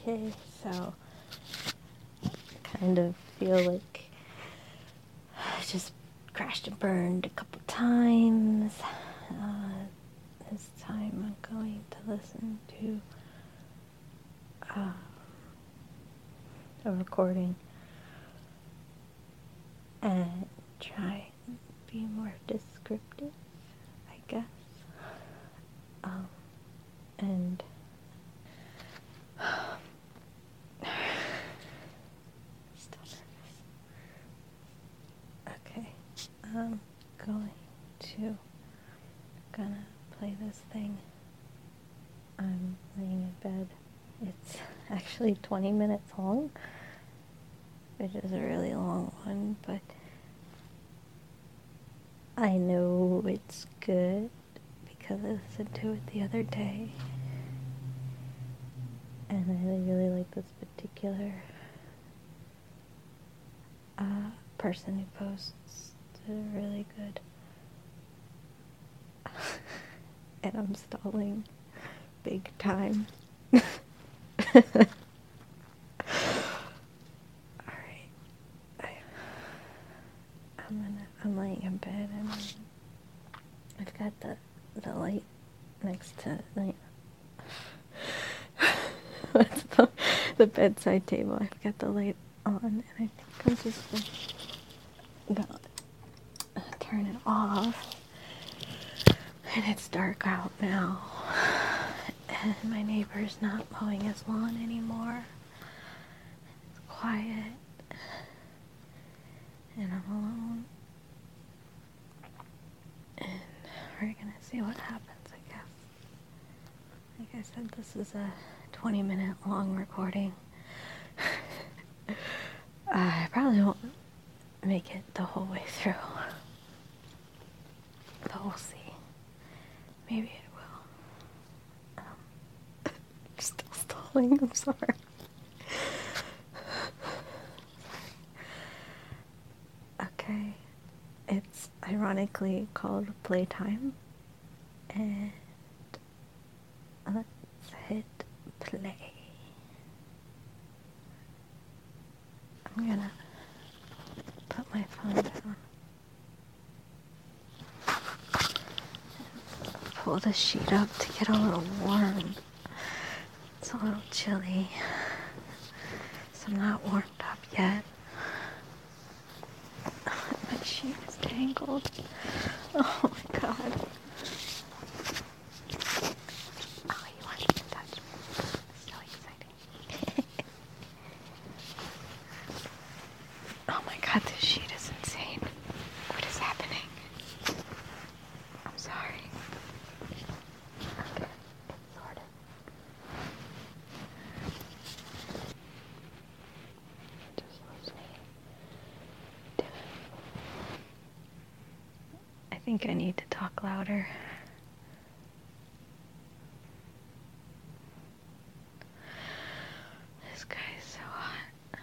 Okay, so I kind of feel like I just crashed and burned a couple times. This time I'm going to listen to a recording and try and be more descriptive, I guess. And still nervous. Okay, I'm gonna play this thing. I'm laying in bed. It's actually 20 minutes long, which is a really long one, but I know it's good because I listened to it the other day, and I really like this particular person who posts. They're really good. And I'm stalling big time. Alright. I'm laying in bed and I've got the light next to that's the bedside table. I've got the light on and I think I'm just gonna turn it off. And it's dark out now. And my neighbor's not mowing his lawn anymore. It's quiet. And I'm alone. And we're gonna see what happens, I guess. Like I said, this is a 20-minute long recording. I probably won't make it the whole way through. But we'll see. Maybe it will. I'm still stalling, I'm sorry. Okay. It's ironically called Playtime. And let's hit play. I'm gonna put my phone down. Pull the sheet up to get a little warm. It's a little chilly, so I'm not warmed up yet. My sheet is tangled. Oh my god. Oh, he wants to touch me. So exciting. Oh my god, this sheet is insane. What is happening? I'm sorry. Okay, sorted. It just loves me. I think I need to talk louder. This guy is so hot.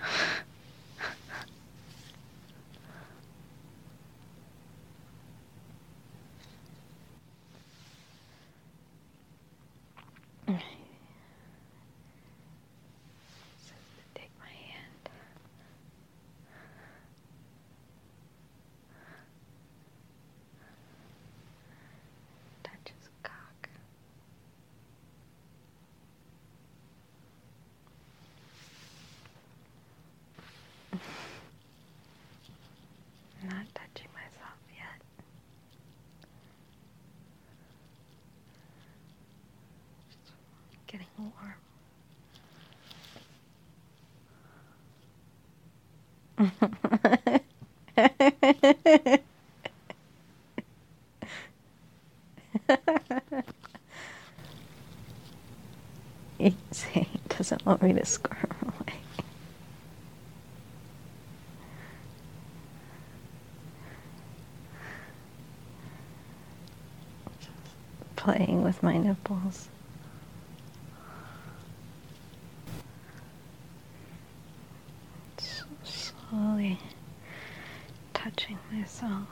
Says to take my hand. Touch his cock. I'm not touching myself yet. Just getting warm. He doesn't want me to squirm away. Just playing with my nipples. Slowly touching myself.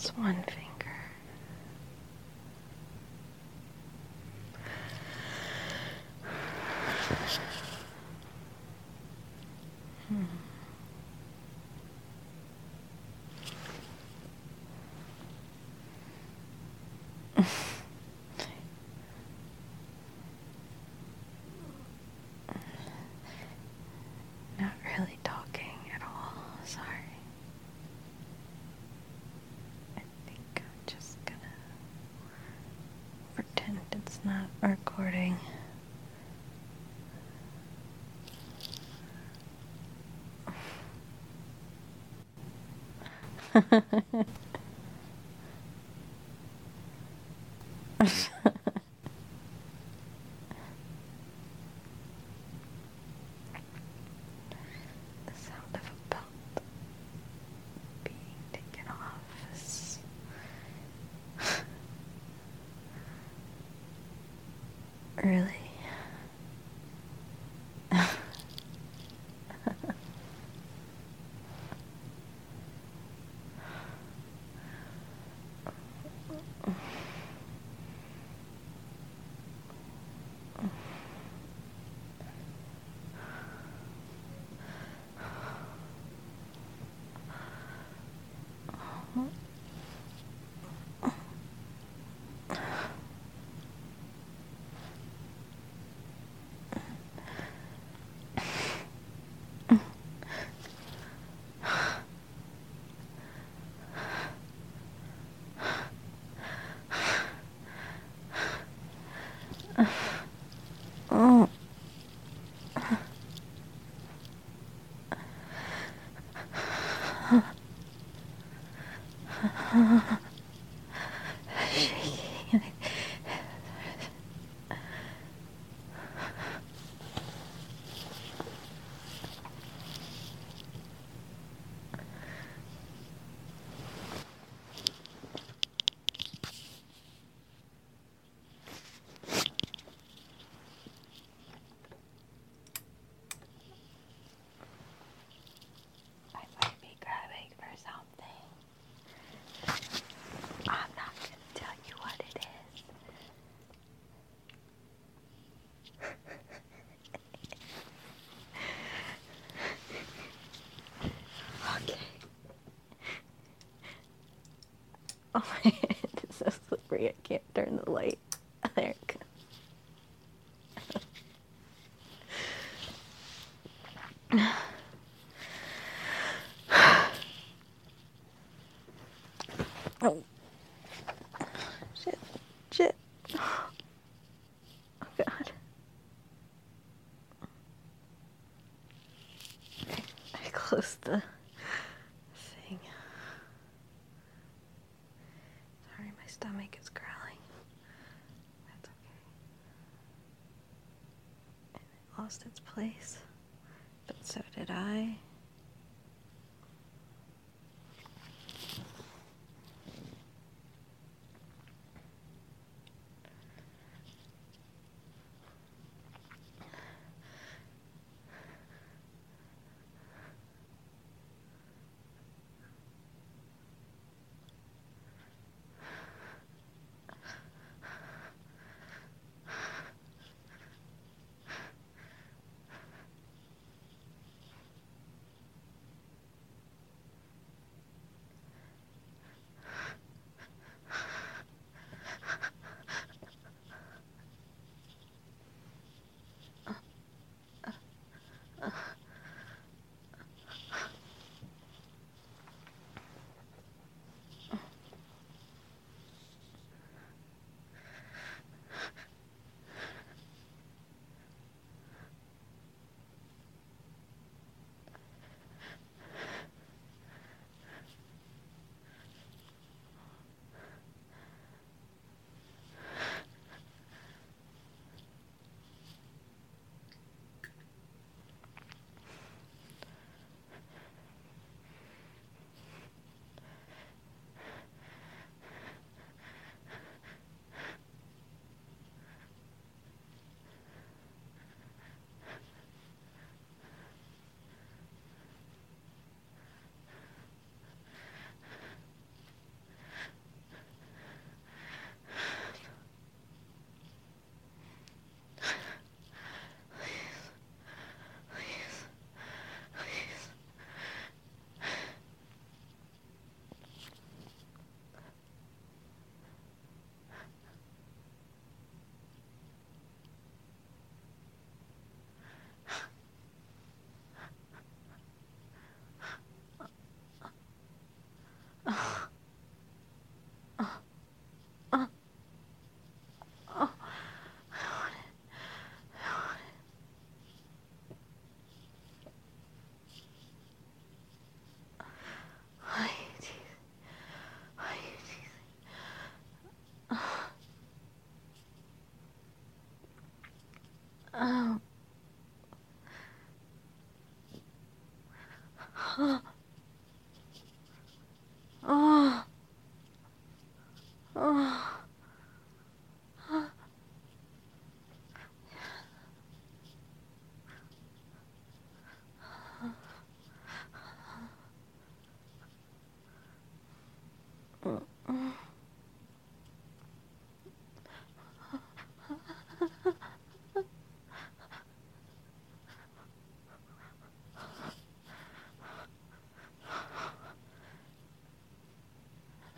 That's one finger. Not really talking at all. Sorry. I think I'm just gonna pretend it's not recording. The sound of a belt being taken off is really oh. Shaking. I might be grabbing for something. I'm not gonna tell you what it is. Okay. Oh my hand is so slippery I can't turn the light. There it goes. Oh. Shit. Shit. Oh god. I closed the thing. Sorry, my stomach is growling. That's okay. And it lost its place. But so did I.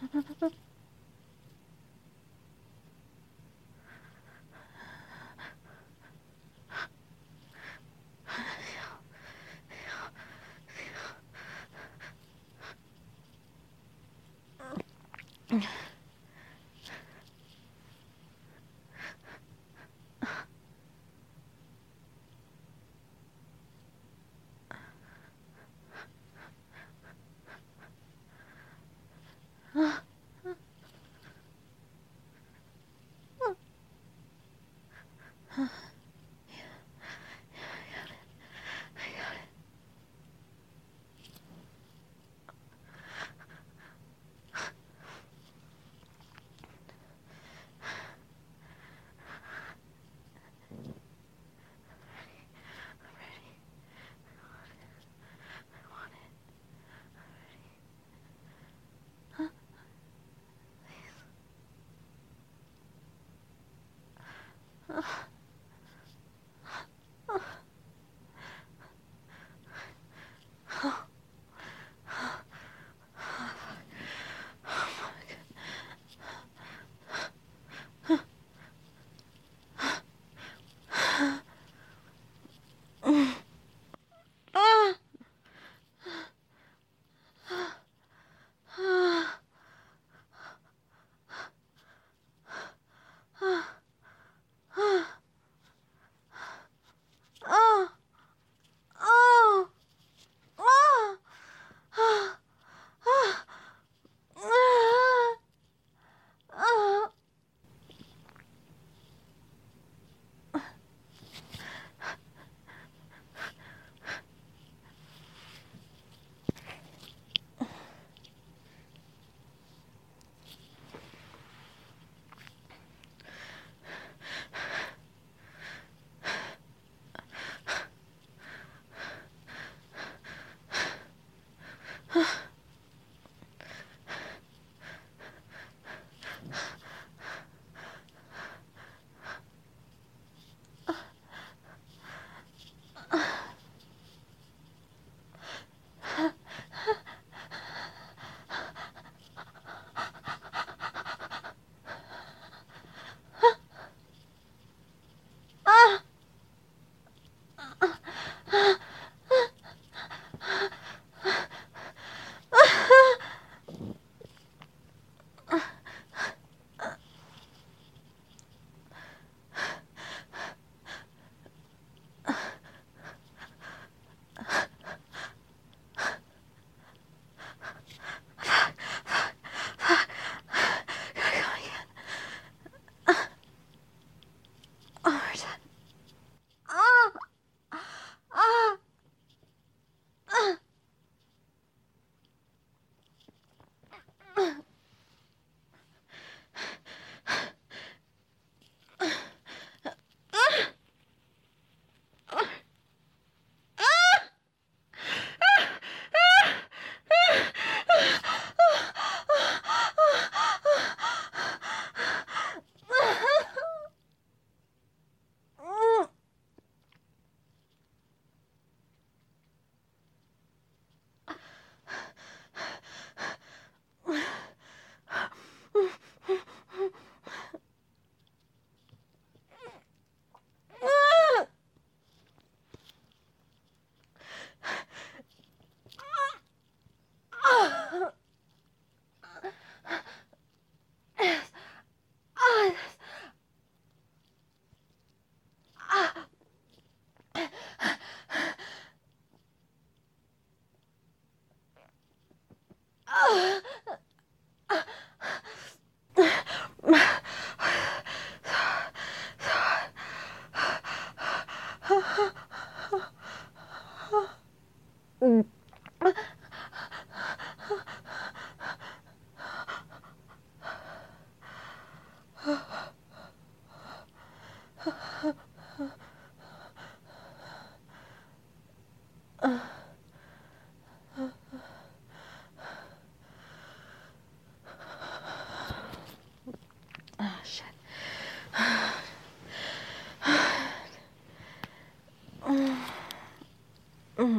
Oh, shit.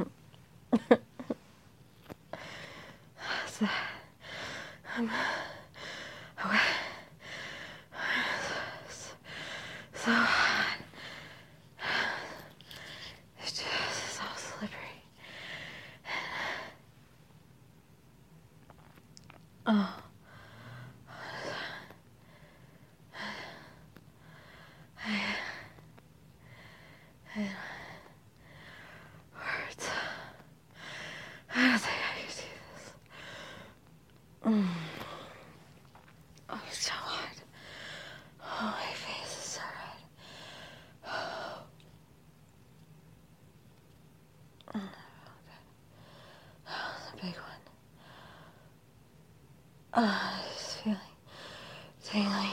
So, Okay. So hot. It's just so slippery. Oh. Words. I don't think I can see this. Oh, it's so hot. Oh, my face is so red. Oh, it's a big one. Just feeling tingling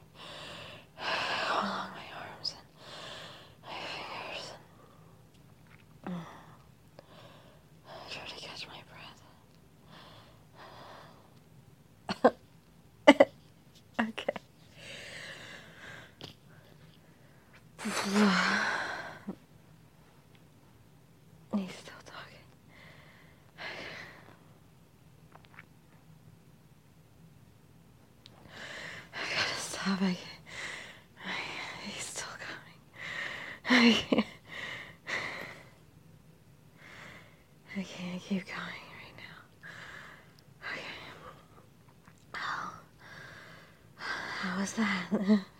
all along my arms and my fingers. I try to catch my breath. Okay. He's still talking. I gotta stop. He's still coming. I can't keep going right now. Okay. Oh. How was that?